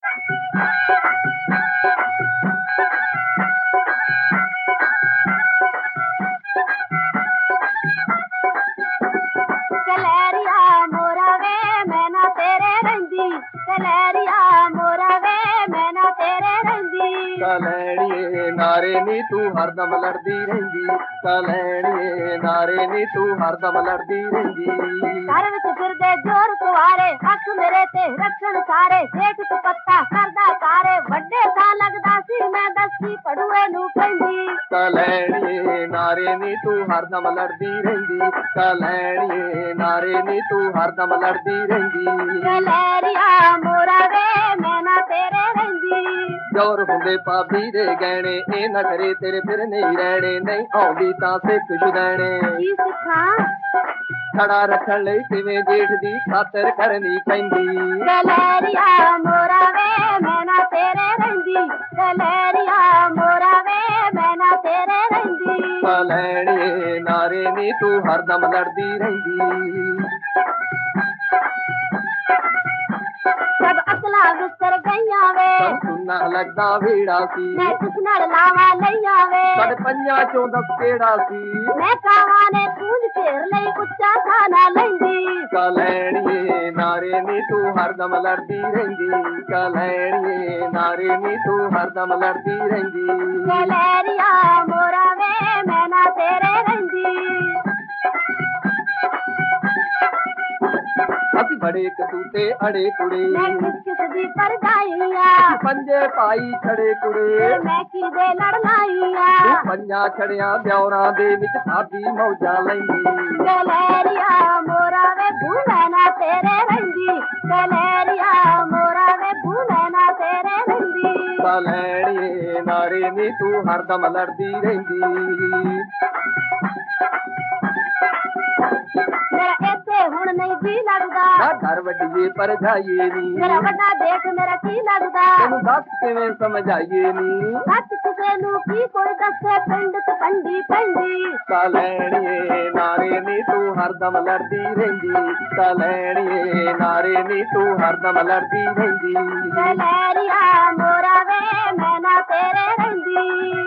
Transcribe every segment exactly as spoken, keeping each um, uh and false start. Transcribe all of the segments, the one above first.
कलैरिया मोरा वे मैं ना तेरे रंदी कलैरिया मोरा वे मैं ना तेरे रंदी कलैड़िए नारे नी तू हरदम लड़दी रहिंदी कलैड़िए नारे नी तू हरदम लड़दी रहिंदी घर विच फिरदे जोर कुवारे हक मेरे ते रखण सारे जेठ तू पत्ता करदा कारे वड्डे सा लगदा सी मैं दसी पड़ुए नू कहंदी कलैड़िए नारे नी तू हरदम लड़दी रहिंदी कलैड़िए नारे नी तू हरदम लड़दी रहिंदी कलैरिया मोरा वे मैं ना तेरे रहिंदी जोर हुंदे भाभी दे गहणे ए ना करे तेरे फिर नहीं रहने नहीं आउंदी तां सिख छुदैणे की सिखां खड़ा रखण लई किवें जेठ दी खातर करनी पैंदी कलैरिया मोरा वे मैं ना तेरे रहिंदी कलैरिया मोरा वे मैं ना तेरे रहिंदी कलैड़िए नारे नी तू हरदम लड़दी रहिंदी सब अकला विसर गईयां वे सुना लगदा वेड़ा सी मैं किस नाल लावा लईयां वे साढ़े पंजा चों दस केड़ा सी मैं कावा ने पूंज फेर लई उच्चा खाना लैंदी कलैड़िए नारे नी तू हरदम लड़दी रहिंदी कलैड़िए नारे नी तू हरदम लड़दी रहिंदी कलैरिया मोरा वे मैं ना तेरे रहिंदी ਅਸੀਂ ਬੜੇ ਕਸੂਤੇ ਅੜੇ ਕੁੜੇ मैं किस किस दी पर जाईया ਪੰਜੇ ਪਾਈ ਛੜੇ ਕੁੜੇ मैं की दे लड़नाईया ਤੂੰ ਪੰਜਾਂ ਛੜਿਆਂ ਬਿਉਰਾਂ ਦੇ ਵਿੱਚ ਸਾਡੀ ਮੌਜਾਂ ਲੈਂਦੀ कलैरिया मोरा वे भू मैं ना तेरे रहिंदी कलैरिया मोरा वे भू मैं ना तेरे रहिंदी कलैड़िए नारे नी तू हरदम लड़दी रहिंदी मेरा ऐसे हुण नहीं जी लगदा ਨਾ ਘਰ ਵੱਡੀਏ ਪਰ ਜਾਈਏ ਨੀ मेरा वड्डा देख मेरा की लगदा ਤੈਨੂੰ ਦੱਸ ਕਿਵੇਂ ਸਮਝਾਈਏ ਨੀ सच किसे नू की कोई दसे पिंड च पंडी पैंदी कलैड़िए नारे नी तू हरदम लड़दी रहिंदी कलैड़िए नारे नी तू हरदम लड़दी रहिंदी कलैरिया मोरा वे मैं ना तेरे रहिंदी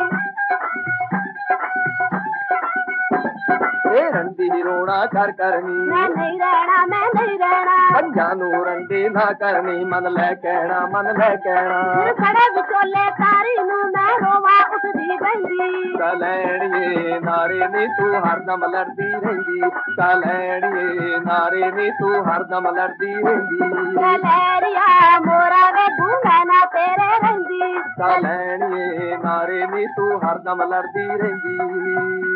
ए रंदी रोना कर करनी मैं नहीं रहना मैं नहीं रहना ਪੰਜਾਂ ਨੂੰ ਰੰਡੀ ਨਾ ਕਰਨੀ ਮਨ ਲੈ ਕਹਿਣਾ ਮਨ ਲੈ ਕਹਿਣਾ फिर खड़े विचोले तारी नू मैं रोवा उठदी बंदी कलैड़िए नारे नी तू हरदम लड़दी रहिंदी कलैड़िए नारे नी तू हरदम लड़दी रहिंदी कलैरिया मोरा वे भू मैं ना तेरे रहिंदी कलैड़िए नारे नी तू हरदम लड़दी रहिंदी